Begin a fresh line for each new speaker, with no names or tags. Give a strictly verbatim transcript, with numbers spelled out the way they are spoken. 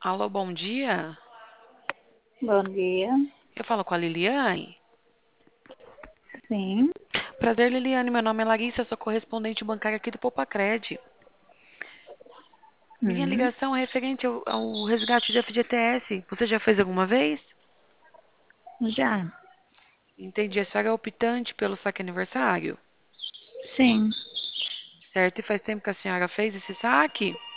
Alô, bom dia.
Bom dia.
Eu falo com a Liliane.
Sim.
Prazer, Liliane. Meu nome é Larissa, sou correspondente bancária aqui do Popacred. Minha
Hum,
ligação é referente ao, ao resgate de F G T S. Você já fez alguma vez?
já.
Entendi. A senhora é optante pelo saque aniversário?
Sim.
Certo. E faz tempo que a senhora fez esse saque?